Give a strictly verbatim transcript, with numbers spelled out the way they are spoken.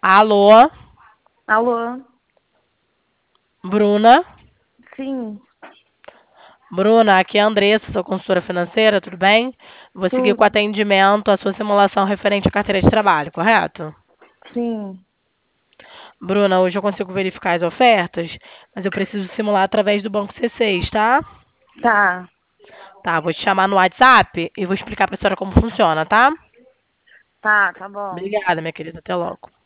Alô, Alô? Bruna? Sim, Bruna, aqui é a Andressa, sou consultora financeira, tudo bem? Vou seguir com o tudo. atendimento, a sua simulação referente à carteira de trabalho, correto? Sim, Bruna, hoje eu consigo verificar as ofertas, mas eu preciso simular através do banco C seis, tá? tá, Tá, vou te chamar no WhatsApp e vou explicar pra senhora como funciona, tá? tá, tá bom. Obrigada, minha querida, até logo.